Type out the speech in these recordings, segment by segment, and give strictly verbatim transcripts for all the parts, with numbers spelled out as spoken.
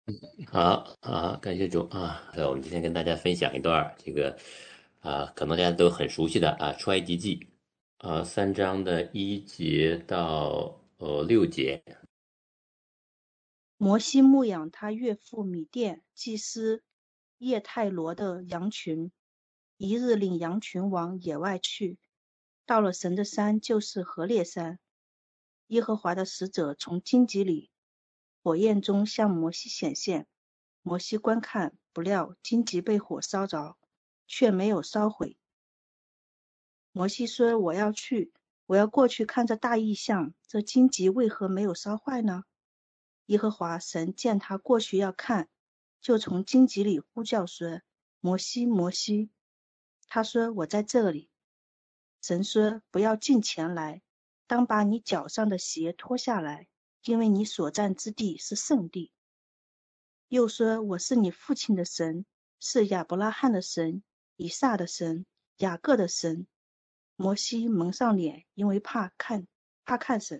好啊，感谢主啊！呃我们今天跟大家分享一段儿这个啊，可能大家都很熟悉的啊《出埃及记》啊，三章的一节到呃六节。 摩西牧养他岳父米甸祭司叶太罗的羊群，一日领羊群往野外去，到了神的山，就是何烈山。耶和华的使者从荆棘里火焰中向摩西显现，摩西观看，不料荆棘被火烧着，却没有烧毁。摩西说：“我要去，我要过去看这大异象，这荆棘为何没有烧坏呢？”耶和华神见他过去要看，就从荆棘里呼叫说：“摩西，摩西！”他说：“我在这里。”神说：“不要近前来，当把你脚上的鞋脱下来，因为你所站之地是圣地。”又说：“我是你父亲的神，是亚伯拉罕的神，以撒的神，雅各的神。”摩西蒙上脸，因为怕看怕看神。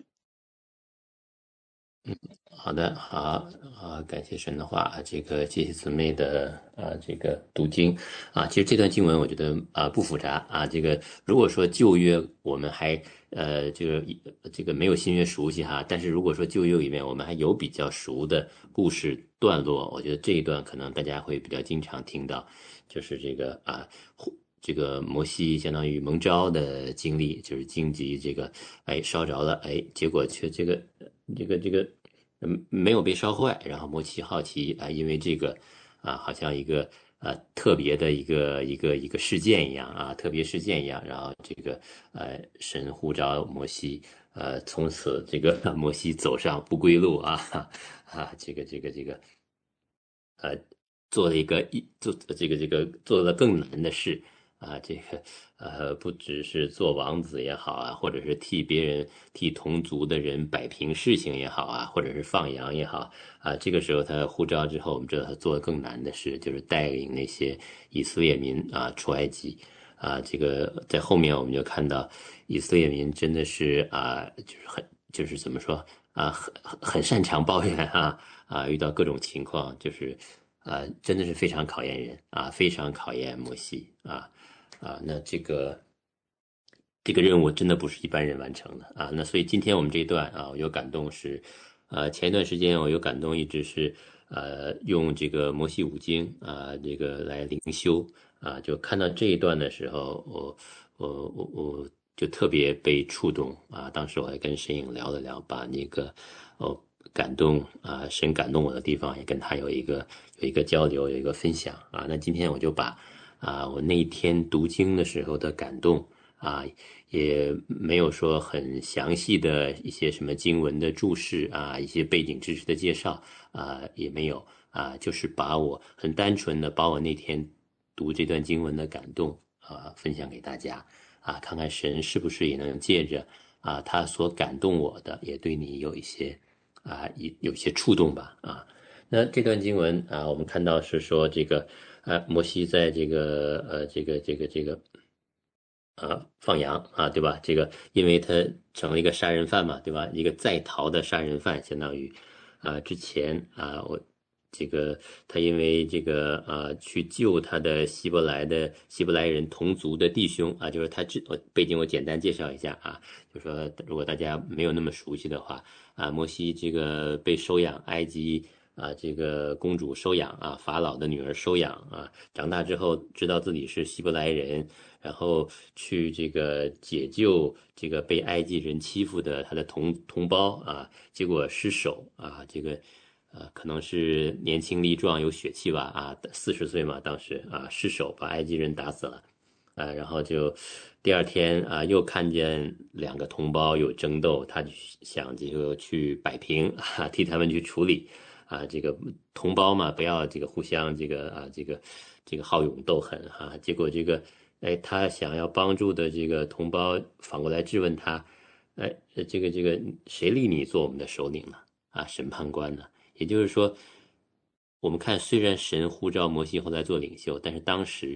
好的，好啊，感谢神的话，这个谢谢姊妹的啊这个读经啊，其实这段经文我觉得啊不复杂啊，这个如果说旧约我们还呃这个这个没有新约熟悉哈，但是如果说旧约里面我们还有比较熟的故事段落，我觉得这一段可能大家会比较经常听到，就是这个啊。这个摩西相当于蒙召的经历，就是荆棘这个，哎烧着了，哎，结果却这个这个这个嗯没有被烧坏，然后摩西好奇啊，因为这个啊好像一个呃特别的一个一个一个事件一样啊，特别事件一样，然后这个呃神呼召摩西，呃从此这个摩西走上不归路啊啊这个这个这个呃，做了一个一做这个这个做了更难的事啊，这个呃，不只是做王子也好啊，或者是替别人替同族的人摆平事情也好啊，或者是放羊也好啊，这个时候他呼召之后，我们知道他做了更难的事，就是带领那些以色列民啊出埃及。啊，这个在后面我们就看到以色列民真的是啊，就是很就是怎么说啊，很很很擅长抱怨啊啊，遇到各种情况就是啊，真的是非常考验人啊，非常考验摩西啊啊，那这个这个任务真的不是一般人完成的啊。那所以今天我们这一段啊，我有感动是，呃，前一段时间我有感动，一直是呃用这个摩西五经啊，这个来灵修啊，就看到这一段的时候，我我我我就特别被触动啊。当时我还跟沈影聊了聊，把那个哦感动啊，神感动我的地方也跟他有一个有一个交流，有一个分享啊。那今天我就把啊我那一天读经的时候的感动。啊，也没有说很详细的一些什么经文的注释啊，一些背景知识的介绍啊，也没有啊，就是把我很单纯的把我那天读这段经文的感动啊分享给大家啊，看看神是不是也能借着啊他所感动我的，也对你有一些啊有有一些触动吧啊。那这段经文啊，我们看到是说这个呃，摩西在这个呃这个这个这个啊，放羊啊，对吧？这个，因为他成了一个杀人犯嘛，对吧？一个在逃的杀人犯，相当于，啊，之前啊，我这个他因为这个啊，去救他的希伯来的希伯来人同族的弟兄啊，就是他这我背景我简单介绍一下啊，就说如果大家没有那么熟悉的话啊，摩西这个被收养埃及。啊，这个公主收养啊，法老的女儿收养啊，长大之后知道自己是希伯来人，然后去这个解救这个被埃及人欺负的他的同同胞啊，结果失手啊，这个呃可能是年轻力壮有血气吧啊，四十岁嘛当时啊失手把埃及人打死了。啊，然后就第二天啊，又看见两个同胞有争斗，他就想这个去摆平啊，替他们去处理啊，这个同胞嘛，不要这个互相这个啊，这个这个好勇斗狠哈、结果这个哎，他想要帮助的这个同胞反过来质问他，哎，这个这个谁立你做我们的首领呢？啊，审判官呢？也就是说，我们看虽然神呼召摩西后来做领袖，但是当时。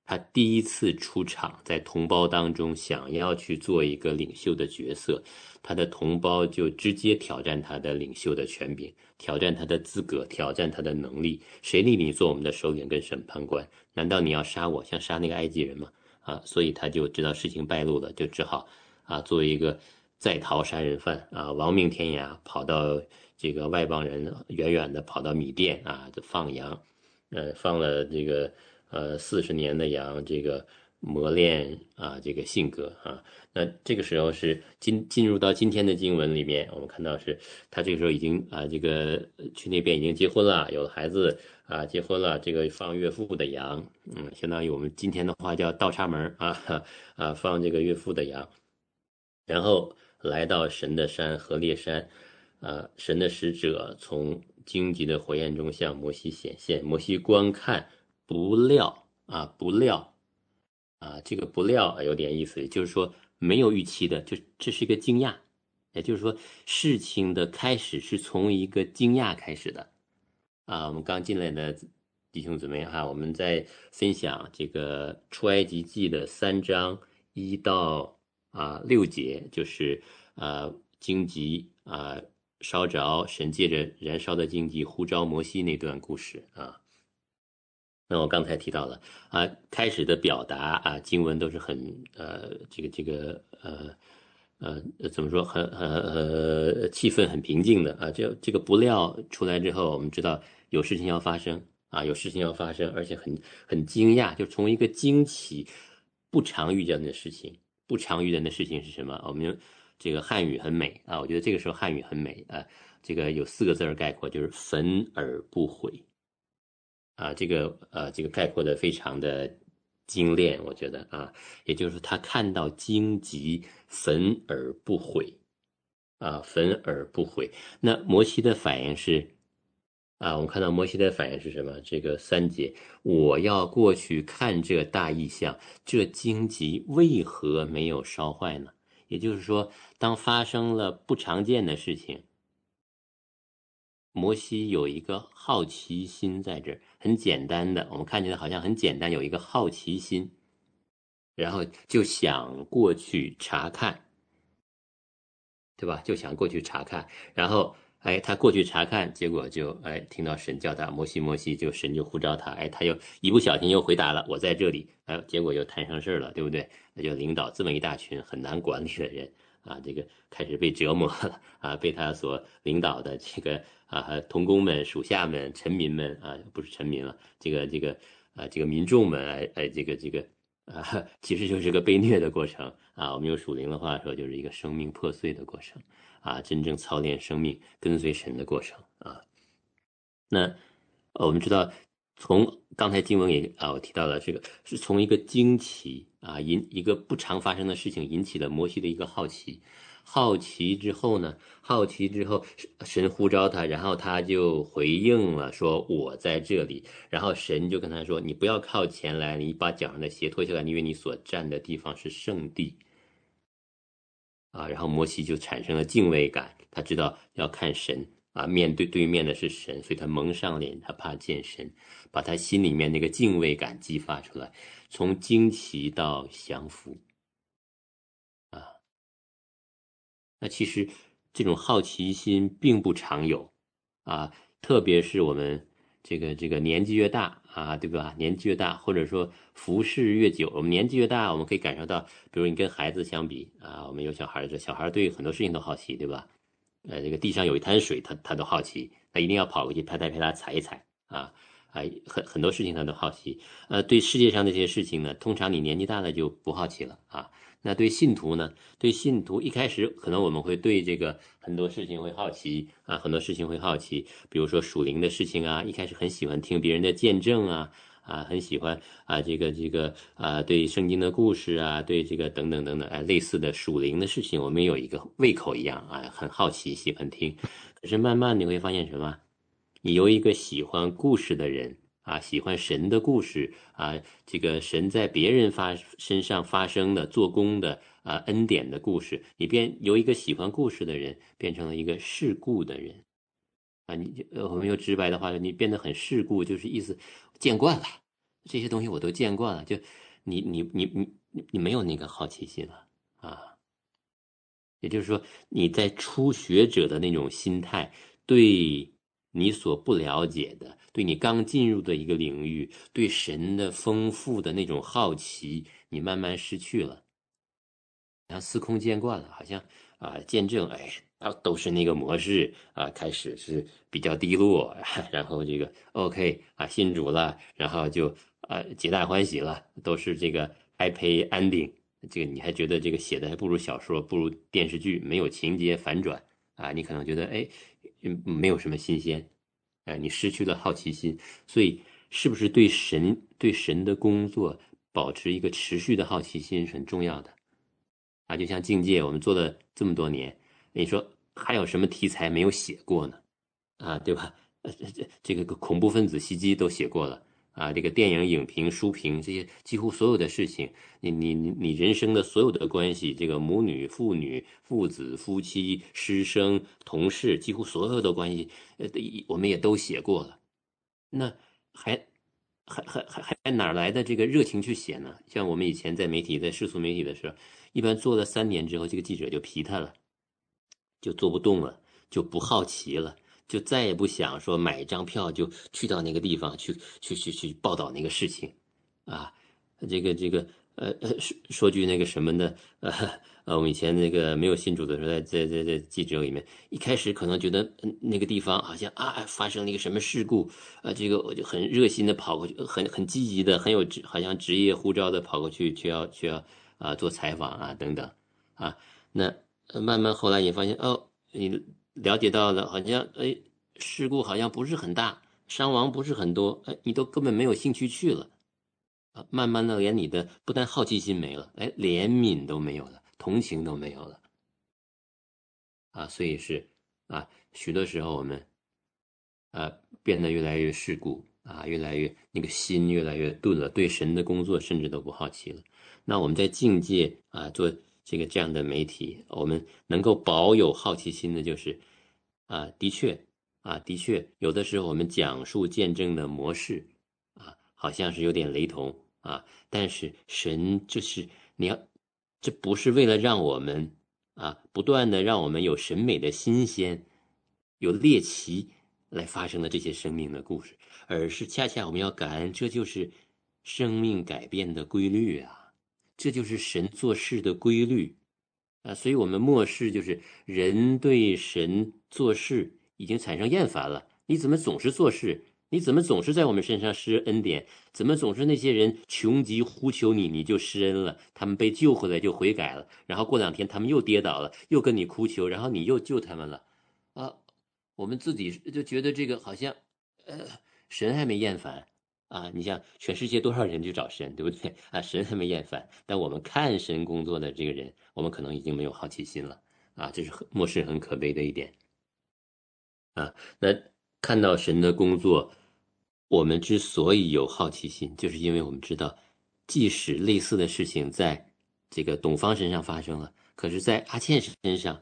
他第一次出场，在同胞当中想要去做一个领袖的角色，他的同胞就直接挑战他的领袖的权柄，挑战他的资格，挑战他的能力。谁立你做我们的首领跟审判官？难道你要杀我，像杀那个埃及人吗？啊，所以他就知道事情败露了，就只好啊，作为一个在逃杀人犯啊，亡命天涯，跑到这个外邦人远远的跑到米甸啊，放羊，呃，放了这个。呃，四十年的羊，这个磨练啊，这个性格啊，那这个时候是进进入到今天的经文里面，我们看到是他这个时候已经啊，这个去那边已经结婚了，有了孩子啊，结婚了，这个放岳父的羊，嗯，相当于我们今天的话叫倒插门啊啊，放这个岳父的羊，然后来到神的山何烈山，啊，神的使者从荆棘的火焰中向摩西显现，摩西观看。不料啊，不料啊，这个不料有点意思，就是说没有预期的，就这是一个惊讶，也就是说事情的开始是从一个惊讶开始的啊。我们刚进来的弟兄姊妹哈，我们在分享这个出埃及记的三章一到啊六节，就是啊荆棘啊烧着，神借着燃烧的荆棘呼召摩西那段故事啊。那我刚才提到了啊，开始的表达啊，经文都是很呃，这个这个呃呃怎么说，很很呃气氛很平静的啊。这这个不料出来之后，我们知道有事情要发生啊，有事情要发生，而且很很惊讶，就从一个惊奇不常遇见的事情，不常遇见的事情是什么？我们用这个汉语很美啊，我觉得这个时候汉语很美啊，这个有四个字儿概括，就是焚而不毁。啊，这个呃，这个概括的非常的精炼，我觉得啊，也就是他看到荆棘，焚而不毁，啊，焚而不毁。那摩西的反应是，啊，我们看到摩西的反应是什么？这个三节，我要过去看这大异象，这荆棘为何没有烧坏呢？也就是说，当发生了不常见的事情。摩西有一个好奇心在这儿，很简单的，我们看起来好像很简单，有一个好奇心，然后就想过去查看，对吧？就想过去查看，然后哎，他过去查看，结果就哎听到神叫他摩西摩西，就神就呼召他，哎，他又一不小心又回答了我在这里，哎，结果又摊上事了，对不对？那就领导这么一大群很难管理的人啊，这个开始被折磨了啊，被他所领导的这个啊同工们、属下们、臣民们啊，不是臣民了，这个这个啊这个民众们，哎哎这个这个。啊，其实就是个被虐的过程啊。我们用属灵的话说，就是一个生命破碎的过程啊，真正操练生命、跟随神的过程啊。那我们知道，从刚才经文也啊，我提到了这个，是从一个惊奇啊引一个不常发生的事情引起了摩西的一个好奇。好奇之后呢？好奇之后，神呼召他，然后他就回应了，说：“我在这里。”然后神就跟他说：“你不要靠前来，你把脚上的鞋脱下来，因为你所站的地方是圣地。”啊，然后摩西就产生了敬畏感，他知道要看神啊，面对对面的是神，所以他蒙上脸，他怕见神，把他心里面那个敬畏感激发出来，从惊奇到降服。那其实这种好奇心并不常有啊，特别是我们这个这个年纪越大啊，对吧？年纪越大，或者说服侍越久，我们年纪越大，我们可以感受到，比如你跟孩子相比啊，我们有小孩子，小孩对很多事情都好奇，对吧？呃，这个地上有一滩水，他他都好奇，他一定要跑过去拍拍拍他踩一踩啊啊，很很多事情他都好奇。呃，对世界上这些事情呢，通常你年纪大了就不好奇了啊。那对信徒呢？对信徒一开始可能我们会对这个很多事情会好奇啊，很多事情会好奇，比如说属灵的事情啊，一开始很喜欢听别人的见证啊，啊，很喜欢啊，这个这个啊，对圣经的故事啊，对这个等等等等，哎，类似的属灵的事情，我们有一个胃口一样啊，很好奇，喜欢听。可是慢慢你会发现什么？你由一个喜欢故事的人。啊，喜欢神的故事啊，这个神在别人发身上发生的、做工的啊恩典的故事，你变由一个喜欢故事的人变成了一个世故的人啊。你呃，我们用直白的话说，你变得很世故，就是意思见惯了这些东西我都见惯了，就你你你你你你没有那个好奇心了啊。也就是说，你在初学者的那种心态，对你所不了解的，对你刚进入的一个领域，对神的丰富的那种好奇，你慢慢失去了。然后司空见惯了，好像啊、见证，哎，啊都是那个模式啊，开始是比较低落，然后这个 OK 啊信主了，然后就啊皆大欢喜了，都是这个 happy ending。这个你还觉得这个写的还不如小说，不如电视剧，没有情节反转啊，你可能觉得哎，嗯没有什么新鲜，哎，你失去了好奇心，所以是不是对神对神的工作保持一个持续的好奇心是很重要的。啊，就像境界，我们做了这么多年，你说还有什么题材没有写过呢？啊，对吧？呃，这这个恐怖分子袭击都写过了啊，这个电影、影评、书评这些几乎所有的事情，你你你你人生的所有的关系，这个母女、父女、父子、夫妻、师生、同事，几乎所有的关系，呃，我们也都写过了。那还还还还还哪来的这个热情去写呢？像我们以前在媒体，在世俗媒体的时候，一般做了三年之后，这个记者就疲态了，就做不动了，就不好奇了，就再也不想说买一张票就去到那个地方去去去去报道那个事情，啊，这个这个呃呃说说句那个什么呢？呃呃，我们以前那个没有信主的时候，在在在在记者里面，一开始可能觉得嗯那个地方好像啊发生了一个什么事故，啊，这个我就很热心的跑过去，很很积极的，很有职好像职业护照的跑过去，去要去要啊做采访啊等等啊，那呃慢慢后来也发现哦，你了解到了，好像哎事故好像不是很大，伤亡不是很多，哎，你都根本没有兴趣去了。啊，慢慢的连你的不但好奇心没了，哎，怜悯都没有了，同情都没有了啊，所以是啊，许多时候我们啊变得越来越世故啊，越来越那个心越来越钝了，对神的工作甚至都不好奇了。那我们在境界啊做这个这样的媒体，我们能够保有好奇心的，就是啊，的确啊，的确有的时候我们讲述见证的模式啊，好像是有点雷同啊，但是神就是你要，这不是为了让我们啊不断的让我们有审美的新鲜，有猎奇来发生的这些生命的故事，而是恰恰我们要感恩，这就是生命改变的规律啊，这就是神做事的规律啊，所以我们漠视就是人对神做事已经产生厌烦了，你怎么总是做事？你怎么总是在我们身上施恩典？怎么总是那些人穷极呼求你，你就施恩了？他们被救回来就悔改了，然后过两天他们又跌倒了，又跟你哭求，然后你又救他们了啊！我们自己就觉得这个好像，呃，神还没厌烦啊！你像全世界多少人去找神，对不对啊？神还没厌烦，但我们看神工作的这个人，我们可能已经没有好奇心了啊！这是很漠视很可悲的一点。啊，那看到神的工作，我们之所以有好奇心，就是因为我们知道，即使类似的事情在这个董方身上发生了，可是，在阿倩身上，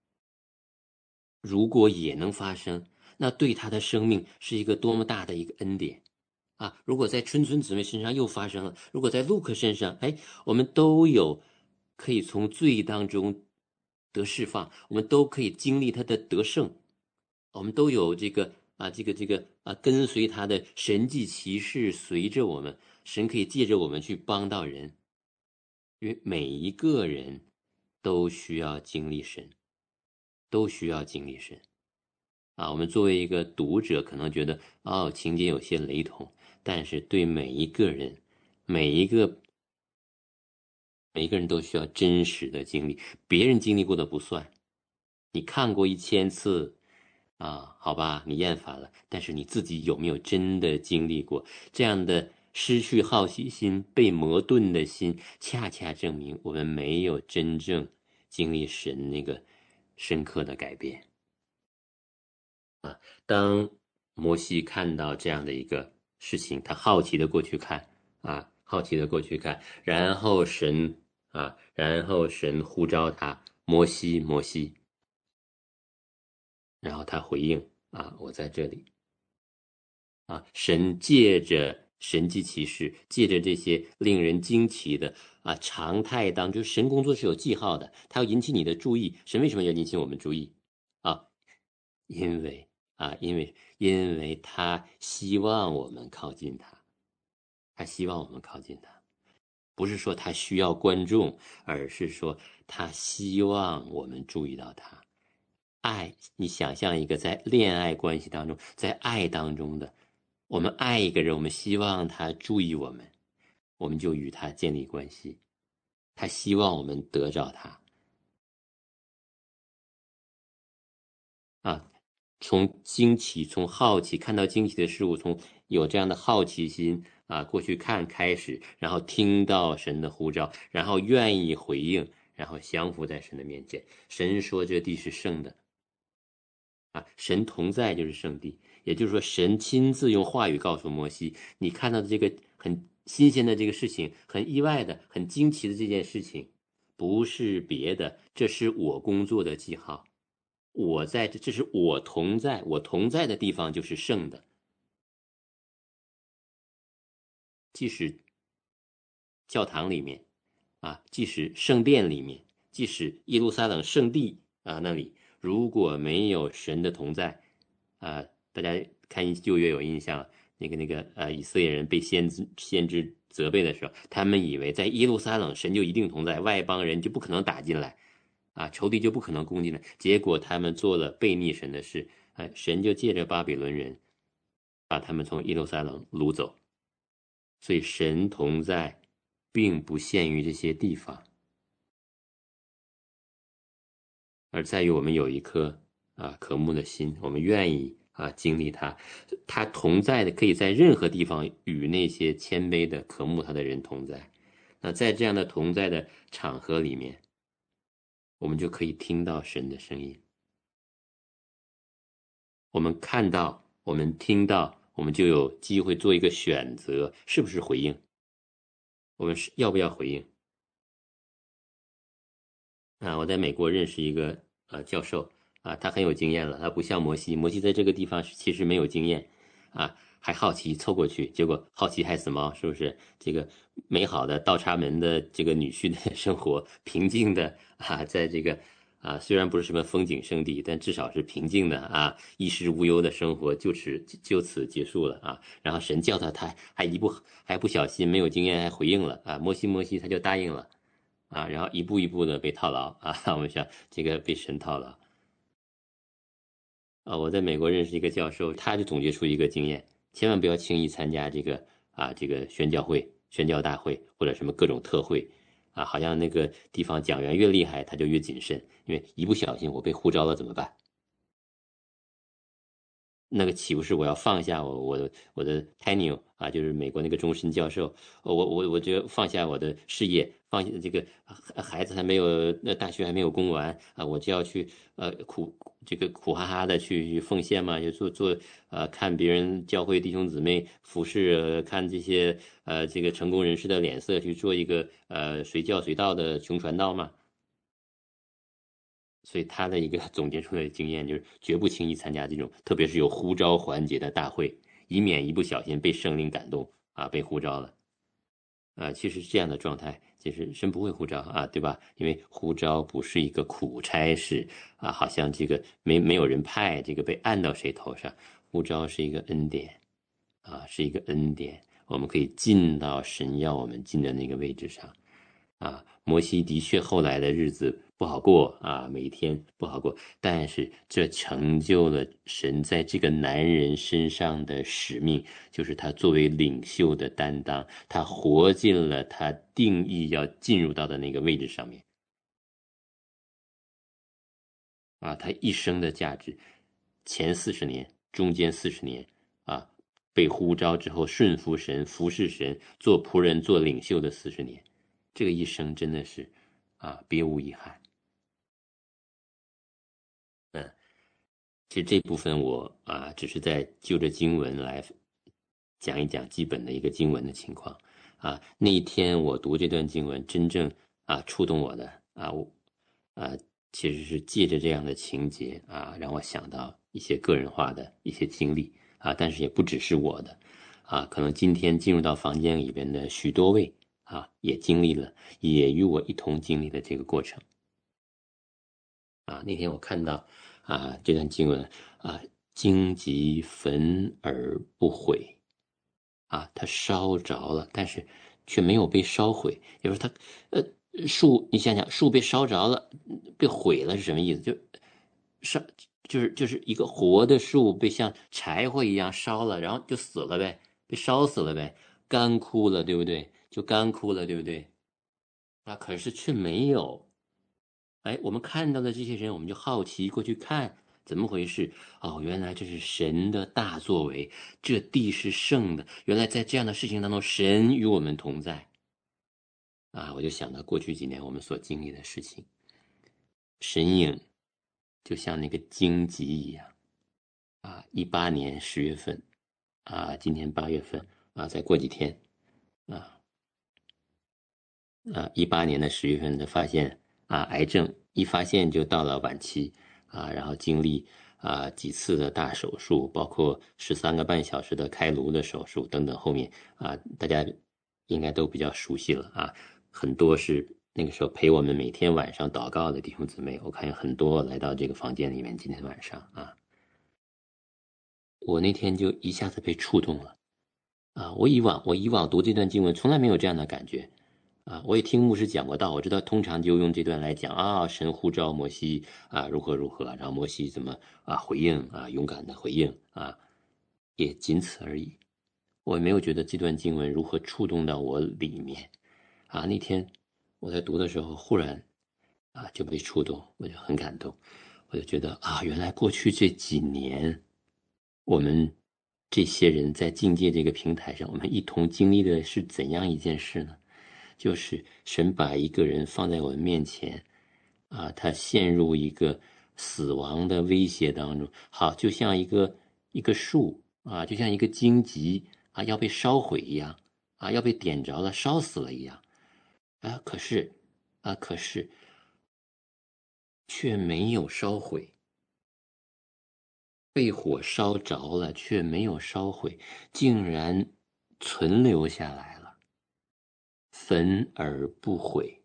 如果也能发生，那对他的生命是一个多么大的一个恩典啊！如果在春春姊妹身上又发生了，如果在陆克身上，哎，我们都有可以从罪当中得释放，我们都可以经历他的得胜。我们都有这个啊，这个这个啊，跟随他的神迹奇事，随着我们，神可以借着我们去帮到人，因为每一个人都需要经历神，都需要经历神啊。我们作为一个读者，可能觉得哦，情节有些雷同，但是对每一个人，每一个每一个人都需要真实的经历，别人经历过的不算。你看过一千次啊，好吧，你厌烦了，但是你自己有没有真的经历过这样的失去好奇心、被磨钝的心，恰恰证明我们没有真正经历神那个深刻的改变。当摩西看到这样的一个事情，他好奇的过去看啊，好奇的过去看，然后神啊，然后神呼召他，摩西，摩西，然后他回应啊，我在这里啊，神借着神迹奇事，借着这些令人惊奇的啊常态当中，神工作是有记号的，他要引起你的注意。神为什么要引起我们注意啊？因为啊，因为因为他希望我们靠近他，他希望我们靠近他，不是说他需要观众，而是说他希望我们注意到他。爱，你想象一个在恋爱关系当中，在爱当中的，我们爱一个人，我们希望他注意我们，我们就与他建立关系。他希望我们得着他啊，从惊奇，从好奇看到惊奇的事物，从有这样的好奇心啊，过去看开始，然后听到神的呼召，然后愿意回应，然后降服在神的面前。神说这地是圣的。啊，神同在就是圣地，也就是说，神亲自用话语告诉摩西，你看到的这个很新鲜的这个事情，很意外的、很惊奇的这件事情，不是别的，这是我工作的记号。我在这，这是我同在，我同在的地方就是圣的。即使教堂里面，啊，即使圣殿里面，即使耶路撒冷圣地啊那里，如果没有神的同在，啊，大家看旧约有印象，那个那个呃，以色列人被先知先知责备的时候，他们以为在耶路撒冷神就一定同在，外邦人就不可能打进来，啊，仇敌就不可能攻进来。结果他们做了悖逆神的事，哎，神就借着巴比伦人把他们从耶路撒冷掳走。所以神同在，并不限于这些地方，而在于我们有一颗啊渴慕的心，我们愿意啊经历他，他同在的可以在任何地方与那些谦卑的渴慕他的人同在。那在这样的同在的场合里面，我们就可以听到神的声音，我们看到，我们听到，我们就有机会做一个选择，是不是回应？我们是要不要回应？啊，我在美国认识一个呃教授啊，他很有经验了，他不像摩西，摩西在这个地方其实没有经验啊，还好奇凑过去，结果好奇害死猫，是不是？这个美好的倒插门的这个女婿的生活，平静的啊，在这个啊虽然不是什么风景胜地，但至少是平静的啊，衣食无忧的生活就此就此结束了啊。然后神叫他，他还一不还不小心没有经验还回应了啊，摩西摩西他就答应了。啊，然后一步一步的被套牢啊，我们想这个被神套牢啊。我在美国认识一个教授，他就总结出一个经验：千万不要轻易参加这个啊这个宣教会、宣教大会或者什么各种特会啊，好像那个地方讲员越厉害，他就越谨慎，因为一不小心我被呼召了怎么办？那个岂不是我要放下我我的我的 tenure 啊，就是美国那个终身教授，我我我就放下我的事业，放下这个孩子还没有那大学还没有供完啊，我就要去呃苦这个苦哈哈的去奉献嘛，就做做呃看别人教会弟兄姊妹服侍，看这些呃这个成功人士的脸色去做一个呃随叫随到的穷传道嘛。所以他的一个总结出来的经验就是，绝不轻易参加这种，特别是有呼召环节的大会，以免一不小心被圣灵感动啊，被呼召了。啊，其实这样的状态，其实神不会呼召啊，对吧？因为呼召不是一个苦差事啊，好像这个没没有人派，这个被按到谁头上，呼召是一个恩典啊，是一个恩典，我们可以进到神要我们进的那个位置上。啊，摩西的确后来的日子不好过啊，每一天不好过，但是这成就了神在这个男人身上的使命，就是他作为领袖的担当，他活进了他定义要进入到的那个位置上面啊，他一生的价值，前四十年，中间四十年啊，被呼召之后顺服神、服侍神、做仆人、做领袖的四十年。这个一生真的是啊，别无遗憾。嗯，其实这部分我啊，只是在就着经文来讲一讲基本的一个经文的情况啊。那一天我读这段经文，真正啊触动我的啊，我啊其实是借着这样的情节啊，让我想到一些个人化的一些经历啊，但是也不只是我的啊，可能今天进入到房间里边的许多位啊，也经历了，也与我一同经历了这个过程。啊，那天我看到啊这段经文啊，荆棘焚而不毁，啊，它烧着了，但是却没有被烧毁。也就是它，呃，树，你想想，树被烧着了，被毁了是什么意思？就烧，就是就是一个活的树被像柴火一样烧了，然后就死了呗，被烧死了呗，干枯了，对不对？就干枯了，对不对？啊，可是却没有。哎，我们看到的这些人，我们就好奇过去看怎么回事。哦，原来这是神的大作为，这地是圣的。原来在这样的事情当中，神与我们同在。啊，我就想到过去几年我们所经历的事情，神影就像那个荆棘一样。啊，一八年十月份，啊，今天八月份，啊，再过几天，啊。啊，一八年的十月份的发现啊，癌症一发现就到了晚期啊，然后经历啊几次的大手术，包括十三个半小时的开颅的手术等等，后面啊大家应该都比较熟悉了啊，很多是那个时候陪我们每天晚上祷告的弟兄姊妹，我看有很多来到这个房间里面，今天晚上啊，我那天就一下子被触动了。啊，我以往我以往读这段经文从来没有这样的感觉，啊，我也听牧师讲过道，我知道通常就用这段来讲啊，神呼召摩西啊，如何如何，然后摩西怎么啊回应啊，勇敢的回应啊，也仅此而已。我也没有觉得这段经文如何触动到我里面，啊，那天我在读的时候，忽然啊就被触动，我就很感动，我就觉得啊，原来过去这几年。我们这些人在境界这个平台上，我们一同经历的是怎样一件事呢？就是神把一个人放在我们面前，啊，他陷入一个死亡的威胁当中，好，就像一个一个树啊，就像一个荆棘啊，要被烧毁一样，啊，要被点着了，烧死了一样，啊，可是啊，可是却没有烧毁。被火烧着了，却没有烧毁，竟然存留下来了，焚而不毁。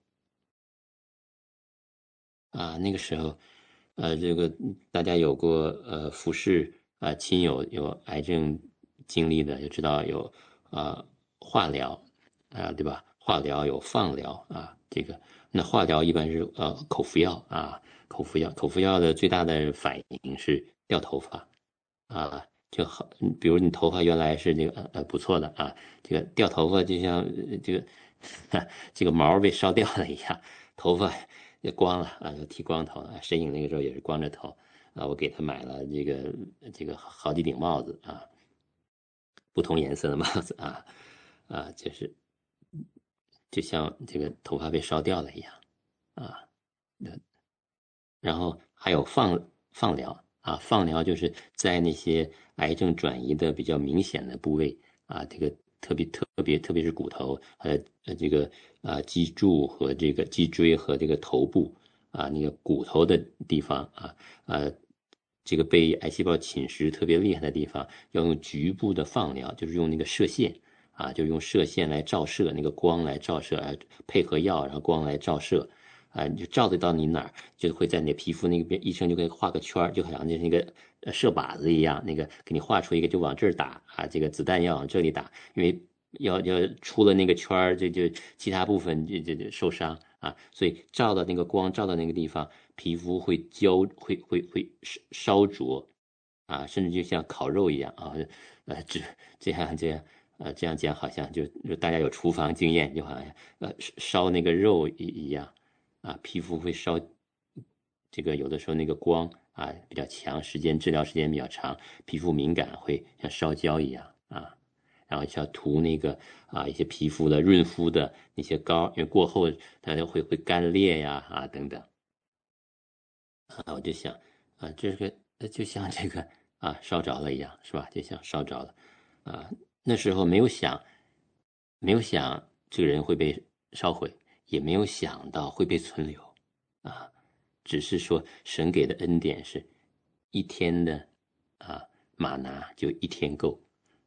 啊，那个时候，呃，这个大家有过呃服侍啊、亲友有癌症经历的，就知道有啊、呃化疗啊、对吧？化疗有放疗啊，这个那化疗一般是呃口服药啊，口服药口服药的最大的反应是掉头发啊，就好，比如你头发原来是这个呃呃不错的啊，这个掉头发就像呃这个这个毛被烧掉了一样，头发也光了啊，剃光头啊。身影那个时候也是光着头啊，我给他买了这个这个好几顶帽子啊，不同颜色的帽子啊啊，就是就像这个头发被烧掉了一样啊。然后还有放放疗啊，放疗就是在那些癌症转移的比较明显的部位啊，这个特别特别特别是骨头，呃呃这个啊脊柱和这个脊椎和这个头部啊那个骨头的地方啊呃这个被癌细胞侵蚀特别厉害的地方，要用局部的放疗，就是用那个射线啊，就用射线来照射那个光来照射，啊，配合药然后光来照射。啊，你就照得到你哪儿，就会在你的皮肤那边，医生就可以画个圈儿，就好像那个呃射靶子一样，那个给你画出一个，就往这儿打啊，这个子弹要往这里打，因为要要出了那个圈儿，就就其他部分就就就受伤啊，所以照到那个光照到那个地方，皮肤会焦，会会会烧烧灼啊，甚至就像烤肉一样啊，呃，这这样这样。呃，这样讲好像就就大家有厨房经验，就好像呃烧那个肉一一样，啊，皮肤会烧，这个有的时候那个光啊比较强，时间治疗时间比较长，皮肤敏感会像烧焦一样啊，然后像涂那个啊一些皮肤的润肤的那些膏，因为过后它就会会干裂呀啊等等啊，我就想啊这个就像这个啊烧着了一样是吧？就像烧着了啊，那时候没有想没有想这个人会被烧毁，也没有想到会被存留啊。只是说神给的恩典是一天的啊玛拿就一天够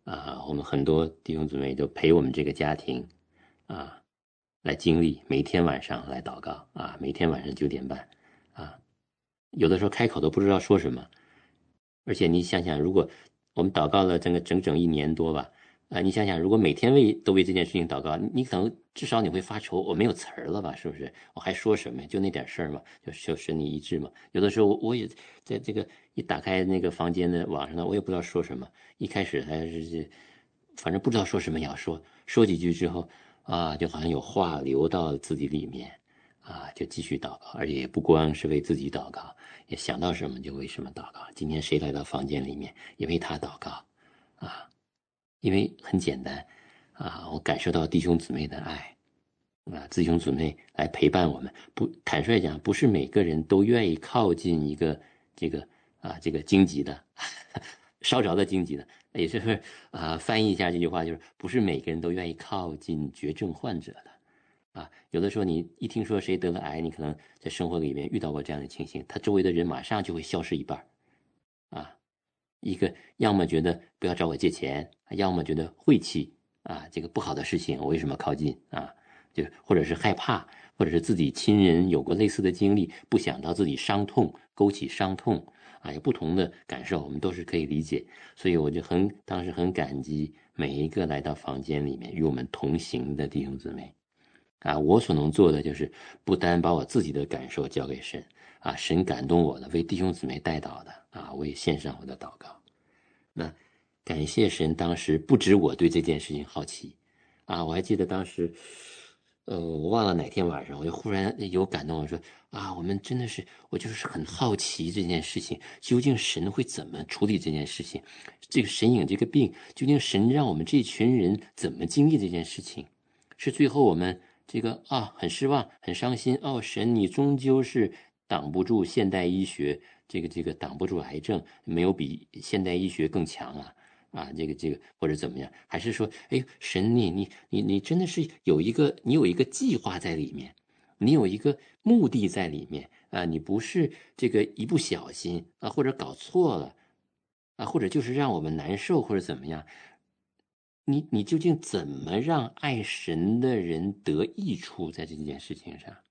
啊，我们很多弟兄姊妹就陪我们这个家庭啊来经历，每天晚上来祷告啊，每天晚上九点半啊，有的时候开口都不知道说什么。而且你想想，如果我们祷告了整个整整一年多吧，啊，你想想，如果每天为都为这件事情祷告，你可能至少你会发愁，我没有词儿了吧？是不是？我还说什么？就那点事儿嘛，就就神你医治嘛。有的时候我也在这个一打开那个房间的网上呢，我也不知道说什么。一开始还是反正不知道说什么，要说说几句之后啊，就好像有话流到自己里面啊，就继续祷告，而且也不光是为自己祷告。也想到什么就为什么祷告。今天谁来到房间里面，也为他祷告，啊，因为很简单，啊，我感受到弟兄姊妹的爱，啊，弟兄姊妹来陪伴我们。不，坦率讲，不是每个人都愿意靠近一个这个啊这个荆棘的，烧着的荆棘的，也就是啊翻译一下这句话，就是不是每个人都愿意靠近绝症患者的。啊，有的时候你一听说谁得了癌，你可能在生活里面遇到过这样的情形，他周围的人马上就会消失一半啊，一个要么觉得不要找我借钱，要么觉得晦气啊，这个不好的事情我为什么靠近啊？就或者是害怕，或者是自己亲人有过类似的经历，不想到自己伤痛，勾起伤痛啊，有不同的感受，我们都是可以理解。所以我就很当时很感激每一个来到房间里面与我们同行的弟兄姊妹。啊，我所能做的就是不单把我自己的感受交给神，啊，神感动我的，为弟兄姊妹代祷的，啊，我也献上我的祷告。那感谢神，当时不止我对这件事情好奇，啊，我还记得当时，呃，我忘了哪天晚上，我就忽然有感动，我说啊，我们真的是，我就是很好奇这件事情，究竟神会怎么处理这件事情？这个神影这个病，究竟神让我们这群人怎么经历这件事情？是最后我们这个啊很失望很伤心哦，神你终究是挡不住现代医学，这个这个挡不住癌症，没有比现代医学更强啊啊这个这个或者怎么样？还是说哎神你你你你真的是有一个你有一个计划在里面，你有一个目的在里面啊，你不是这个一不小心啊或者搞错了啊，或者就是让我们难受或者怎么样？你你究竟怎么让爱神的人得益处在这件事情上？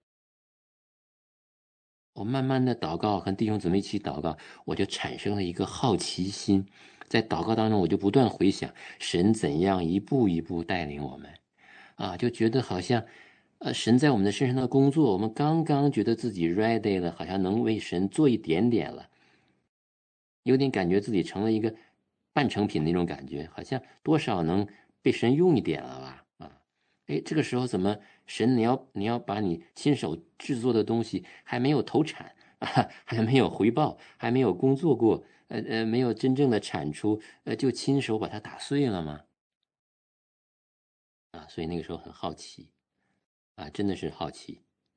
我慢慢的祷告，和弟兄姊妹一起祷告，我就产生了一个好奇心，在祷告当中，我就不断回想神怎样一步一步带领我们，啊，就觉得好像，呃，神在我们的身上的工作，我们刚刚觉得自己 ready 了，好像能为神做一点点了，有点感觉自己成了一个半成品那种感觉，好像多少能被神用一点了吧？啊，哎，这个时候怎么神你要你要把你亲手制作的东西还没有投产啊，还没有回报，还没有工作过，呃呃，没有真正的产出，呃，就亲手把它打碎了吗？啊，所以那个时候很好奇啊，真的是好奇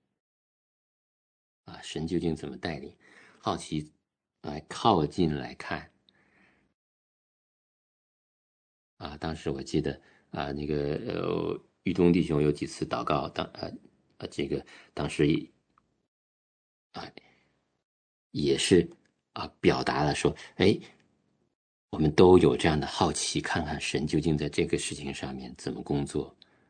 啊，神究竟怎么带领？好奇来靠近来看。啊，当时我记得啊，那个呃，玉东弟兄有几次祷告，当呃呃，这个当时啊也是啊表达了说，哎，我们都有这样的好奇，看看神究竟在这个事情上面怎么工作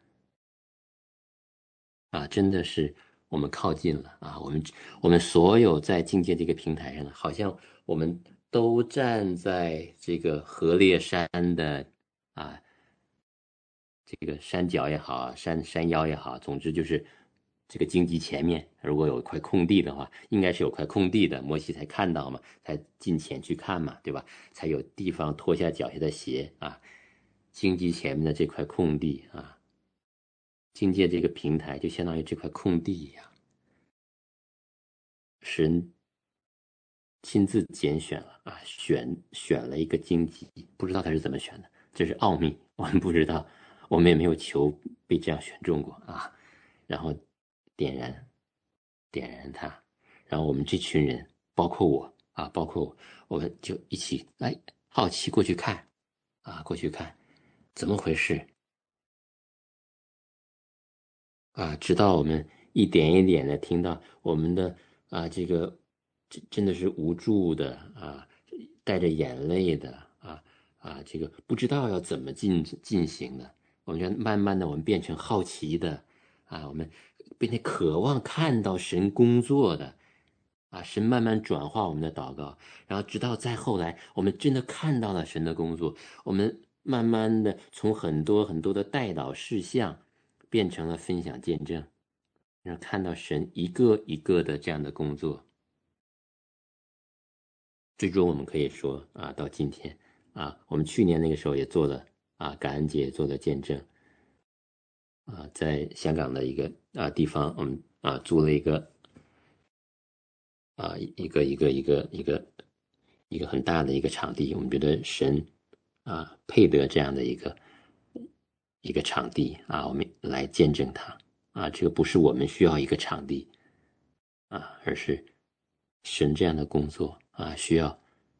啊，真的是我们靠近了啊，我们我们所有在境界这个平台上的，好像我们都站在这个河烈山的啊这个山脚也好，山山腰也好，总之就是这个荆棘前面，如果有一块空地的话，应该是有块空地的，摩西才看到嘛，才近前去看嘛，对吧？才有地方脱下脚下的鞋啊。荆棘前面的这块空地啊，境界这个平台就相当于这块空地一样，神亲自拣选了啊，选选了一个荆棘，不知道他是怎么选的，这是奥秘，我们不知道，我们也没有求被这样选中过啊。然后点燃，点燃它，然后我们这群人，包括我啊，包括我，我们就一起来好奇过去看啊，过去看怎么回事啊，直到我们一点一点的听到我们的啊这个真真的是无助的啊，带着眼泪的啊啊，这个不知道要怎么进进行的。我们就慢慢的，我们变成好奇的啊，我们变成渴望看到神工作的啊，神慢慢转化我们的祷告，然后直到再后来，我们真的看到了神的工作，我们慢慢的从很多很多的代祷事项变成了分享见证，然后看到神一个一个的这样的工作，最终我们可以说啊，到今天啊，我们去年那个时候也做了啊，感恩节也做了见证啊，在香港的一个啊地方，我们啊租了一个啊一个一个一个一个一个很大的一个场地，我们觉得神啊配得这样的一个一个场地啊，我们来见证他啊，这个不是我们需要一个场地啊，而是神这样的工作啊，需要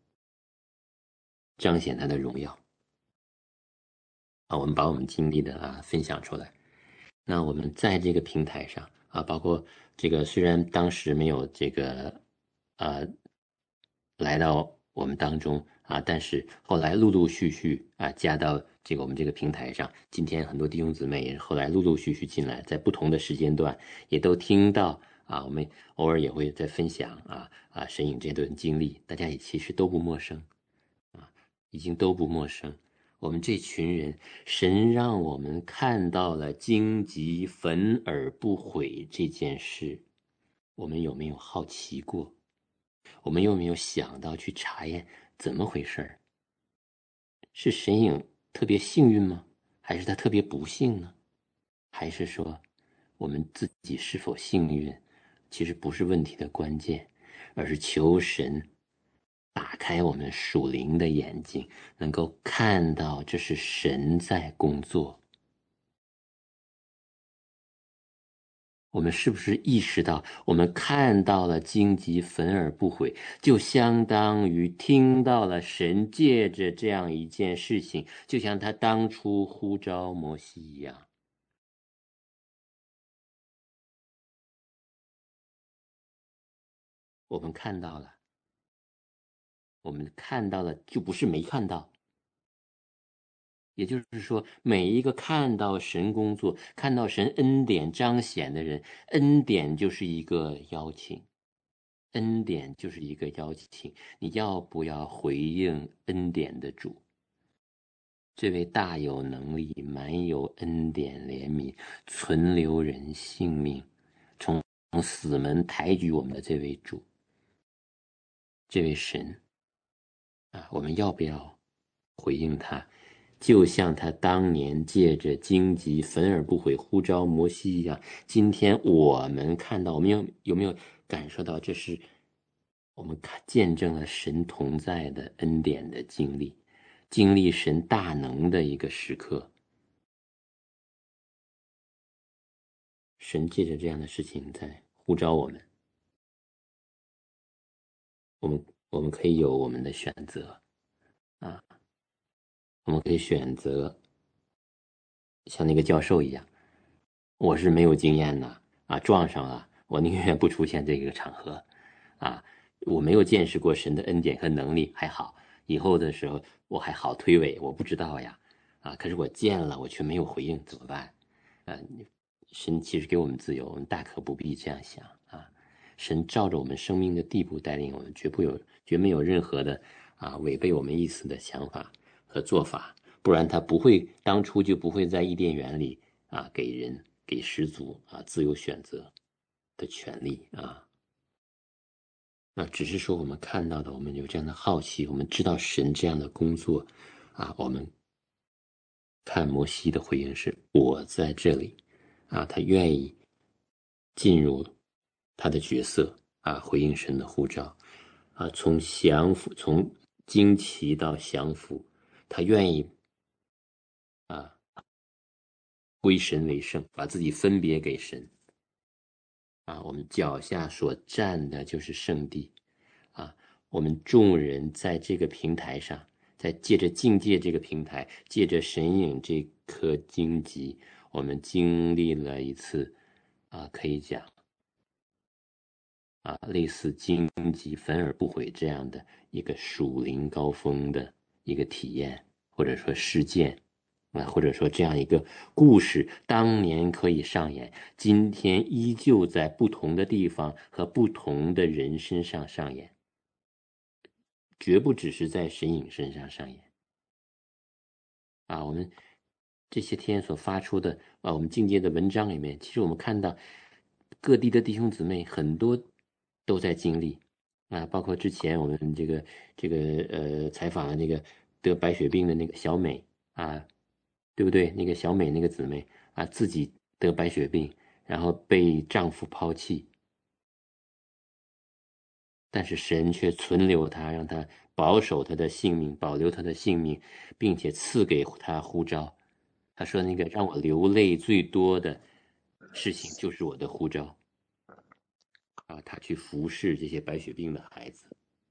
彰显他的荣耀啊，我们把我们经历的啊分享出来。那我们在这个平台上啊，包括这个虽然当时没有这个呃来到我们当中啊，但是后来陆陆续续啊加到这个我们这个平台上。今天很多弟兄姊妹也是后来陆陆续续进来，在不同的时间段也都听到啊，我们偶尔也会在分享啊啊神影这段经历，大家也其实都不陌生啊，已经都不陌生。我们这群人，神让我们看到了荆棘焚而不毁这件事，我们有没有好奇过？我们有没有想到去查验怎么回事？是神影特别幸运吗？还是他特别不幸呢？还是说我们自己是否幸运，其实不是问题的关键，而是求神打开我们属灵的眼睛，能够看到这是神在工作。我们是不是意识到，我们看到了荆棘焚而不毁，就相当于听到了神借着这样一件事情，就像他当初呼召摩西一样。我们看到了，我们看到了，就不是没看到。也就是说，每一个看到神工作、看到神恩典彰显的人，恩典就是一个邀请，恩典就是一个邀请，你要不要回应恩典的主？这位大有能力、满有恩典、怜悯、存留人性命、从死门抬举我们的这位主，这位神啊，我们要不要回应他？就像他当年借着荆棘焚而不毁呼召摩西一样，今天我们看到，我们有有没有感受到，这是我们看见证了神同在的恩典的经历，经历神大能的一个时刻。神借着这样的事情在呼召我们，我们我们可以有我们的选择啊，我们可以选择像那个教授一样。我是没有经验的啊，撞上了，我宁愿不出现这个场合啊。我没有见识过神的恩典和能力，还好，以后的时候我还好推诿，我不知道呀啊，可是我见了，我却没有回应，怎么办？啊，神其实给我们自由，我们大可不必这样想啊。神照着我们生命的地步带领我们，绝不有绝没有任何的啊违背我们意思的想法和做法，不然他不会当初就不会在伊甸园里啊给人给始祖啊自由选择的权利啊。那只是说我们看到的，我们有这样的好奇，我们知道神这样的工作啊，我们看摩西的回应是我在这里啊，他愿意进入他的角色啊，回应神的呼召啊，从降服从惊奇到降服，他愿意啊归神为圣，把自己分别给神啊，我们脚下所站的就是圣地啊，我们众人在这个平台上，在借着境界这个平台，借着神影这颗荆棘，我们经历了一次啊，可以讲啊，类似荆棘焚而不毁这样的一个属灵高峰的一个体验或者说事件啊，或者说这样一个故事，当年可以上演，今天依旧在不同的地方和不同的人身上上演，绝不只是在神影身上上演啊。我们这些天所发出的啊，我们境界的文章里面，其实我们看到各地的弟兄姊妹很多都在经历啊，包括之前我们这个这个呃采访了那个得白血病的那个小美啊，对不对？那个小美那个姊妹啊，自己得白血病，然后被丈夫抛弃，但是神却存留她，让她保守她的性命，保留她的性命，并且赐给她呼召。他说：“那个让我流泪最多的事情，就是我的呼召啊，他去服侍这些白血病的孩子。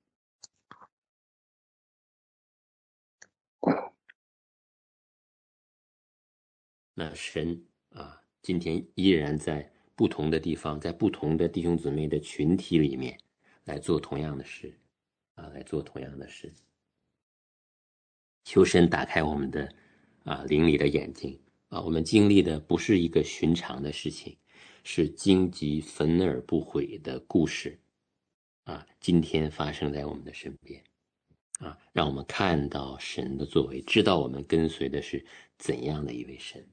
那神啊，今天依然在不同的地方，在不同的弟兄姊妹的群体里面来做同样的事啊，来做同样的事。求神打开我们的啊灵里的眼睛啊，我们经历的不是一个寻常的事情，是荆棘焚而不毁的故事啊，今天发生在我们的身边啊，让我们看到神的作为，知道我们跟随的是怎样的一位神。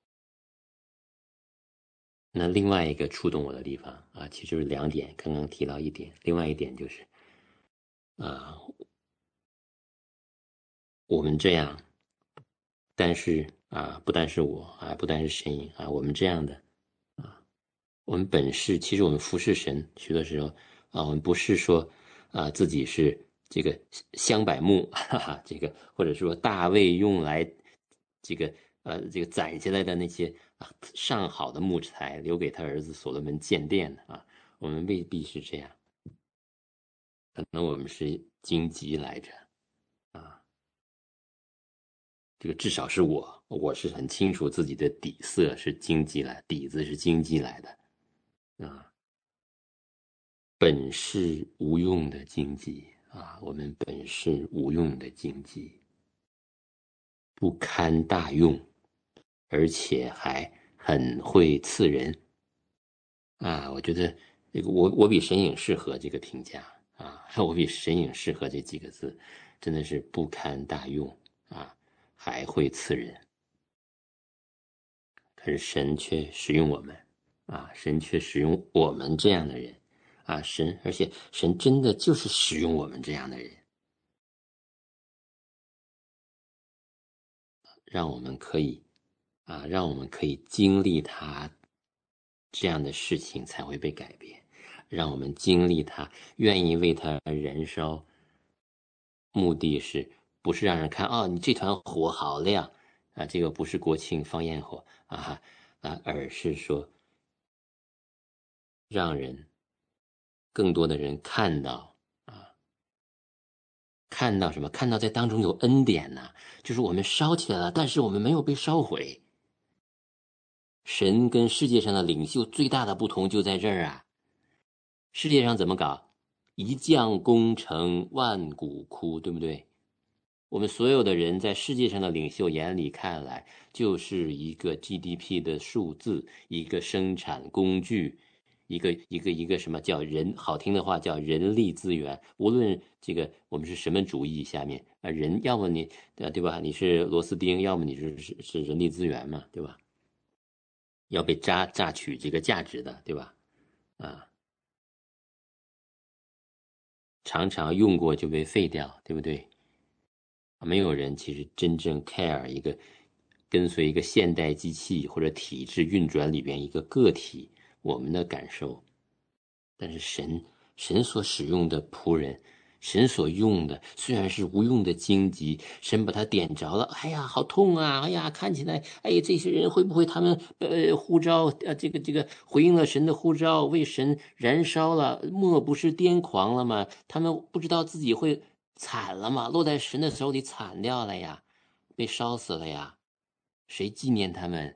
那另外一个触动我的地方啊，其实就是两点，刚刚提到一点，另外一点就是啊，我们这样，但是啊，不单是我啊，不单是神影啊，我们这样的啊，我们本是其实我们服侍神，许多时候啊，我们不是说啊自己是这个香柏木，哈哈，这个或者说大卫用来这个呃这个攒下来的那些啊上好的木材，留给他儿子所罗门建殿的啊，我们未必是这样，可能我们是荆棘来着啊，这个至少是我，我是很清楚自己的底色是荆棘来，底子是荆棘来的啊。本是无用的荆棘啊，我们本是无用的荆棘，不堪大用，而且还很会刺人啊。我觉得这个我我比神影适合这个评价啊，我比神影适合这几个字，真的是不堪大用啊，还会刺人。可是神却使用我们啊，神却使用我们这样的人啊，神，而且神真的就是使用我们这样的人。让我们可以啊，让我们可以经历它这样的事情才会被改变，让我们经历它，愿意为它燃烧，目的是不是让人看哦，你这团火好亮啊？这个不是国庆放焰火啊啊，而是说让人更多的人看到啊，看到什么？看到在当中有恩典呐、啊，就是我们烧起来了，但是我们没有被烧毁。神跟世界上的领袖最大的不同就在这儿啊！世界上怎么搞？一将功成万骨枯，对不对？我们所有的人在世界上的领袖眼里看来，就是一个 G D P 的数字，一个生产工具，一个一个一个什么叫人？好听的话叫人力资源。无论这个我们是什么主义下面啊，人要么你对吧？你是螺丝钉，要么你是是是人力资源嘛，对吧？要被榨榨取这个价值的，对吧？啊，常常用过就被废掉，对不对？没有人其实真正 care 一个跟随一个现代机器或者体制运转里边一个个体我们的感受，但是神神所使用的仆人，神所用的虽然是无用的荆棘，神把它点着了，哎呀，好痛啊！哎呀，看起来，哎，这些人会不会他们呃呼召呃这个这个回应了神的呼召，为神燃烧了，莫不是癫狂了吗？他们不知道自己会惨了吗？落在神的手里惨掉了呀，被烧死了呀，谁纪念他们？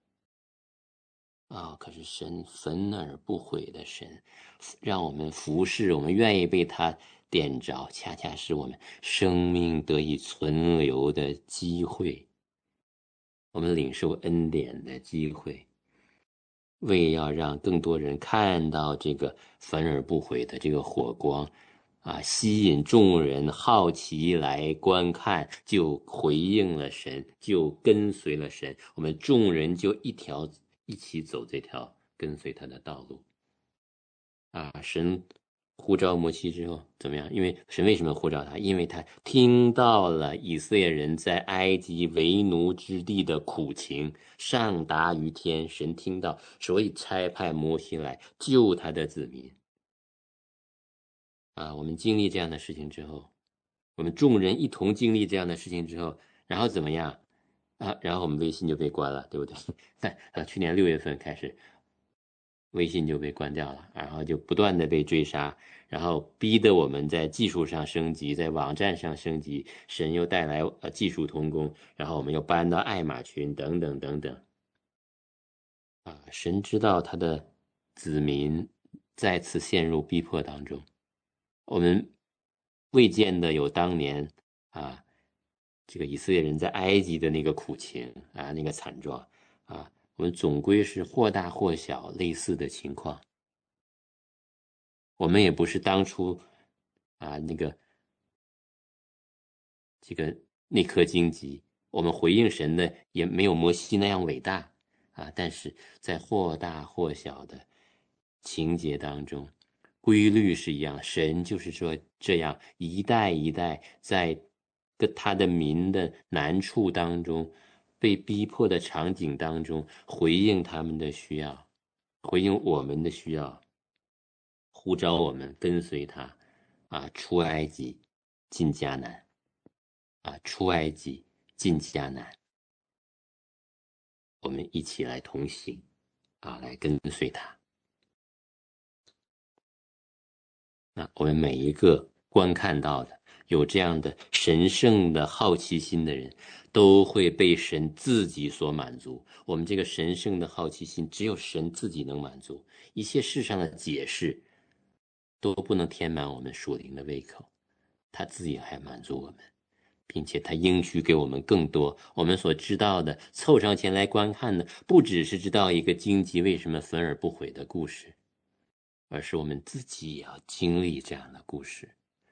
啊、哦可是神焚而不毁的神，让我们服侍，我们愿意被他电着，恰恰是我们生命得以存留的机会，我们领受恩典的机会，为要让更多人看到这个焚而不毁的这个火光啊，吸引众人好奇来观看，就回应了神，就跟随了神，我们众人就一条一起走这条跟随他的道路啊。神呼召摩西之后怎么样？因为神为什么呼召他？因为他听到了以色列人在埃及为奴之地的苦情，上达于天，神听到，所以差派摩西来救他的子民啊。我们经历这样的事情之后，我们众人一同经历这样的事情之后，然后怎么样啊？然后我们微信就被关了，对不对？在呃去年六月份开始，微信就被关掉了，然后就不断的被追杀，然后逼得我们在技术上升级，在网站上升级，神又带来呃技术同工，然后我们又搬到爱马群等等等等啊。神知道他的子民再次陷入逼迫当中，我们未见的有当年啊这个以色列人在埃及的那个苦情啊，那个惨状啊，我们总归是或大或小类似的情况。我们也不是当初啊那个这个那颗荆棘，我们回应神的也没有摩西那样伟大啊，但是在或大或小的情节当中，规律是一样，神就是说这样一代一代在跟他的民的难处当中，被逼迫的场景当中回应他们的需要，回应我们的需要，呼召我们跟随他啊，出埃及进迦南啊，出埃及进迦南，我们一起来同行啊，来跟随他。那我们每一个观看到的有这样的神圣的好奇心的人，都会被神自己所满足。我们这个神圣的好奇心，只有神自己能满足，一切世上的解释都不能填满我们属灵的胃口，他自己还满足我们，并且他应许给我们更多。我们所知道的，凑上前来观看的，不只是知道一个荆棘为什么焚而不毁的故事，而是我们自己也要经历这样的故事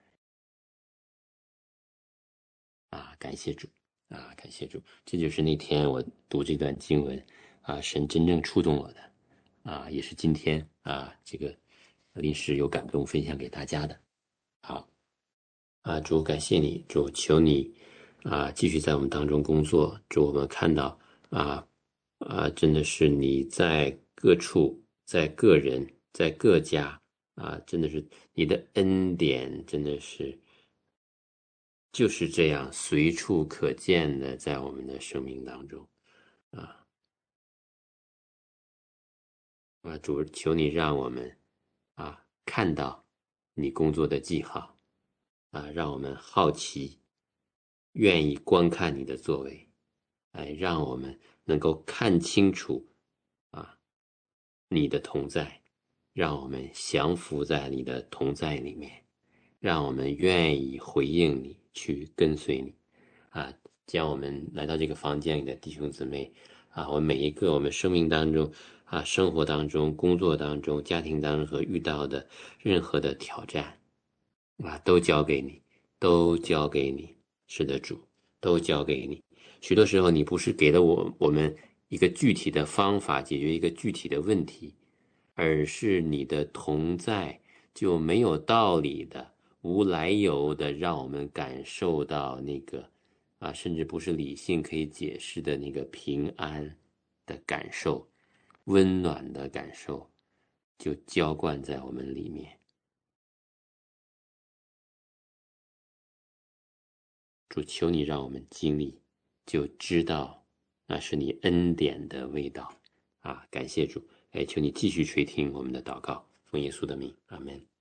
啊！感谢主啊！感谢主，这就是那天我读这段经文啊，神真正触动我的啊，也是今天啊，这个临时有感动分享给大家的。好啊，主感谢你，主求你啊，继续在我们当中工作。主我们看到啊啊，真的是你在各处，在个人，在各家啊，真的是你的恩典，真的是就是这样随处可见的，在我们的生命当中啊啊，主求你让我们啊看到你工作的记号啊，让我们好奇。愿意观看你的作为，哎，让我们能够看清楚啊你的同在，让我们降服在你的同在里面，让我们愿意回应你，去跟随你啊。将我们来到这个房间里的弟兄姊妹啊，我们每一个我们生命当中啊，生活当中、工作当中、家庭当中所遇到的任何的挑战啊，都交给你，都交给你。是的，主，都交给你。许多时候，你不是给了我我们一个具体的方法解决一个具体的问题，而是你的同在就没有道理的、无来由的，让我们感受到那个啊，甚至不是理性可以解释的那个平安的感受、温暖的感受，就浇灌在我们里面。主求你让我们经历，就知道那是你恩典的味道啊！感谢主，哎，求你继续垂听我们的祷告，奉耶稣的名，阿门。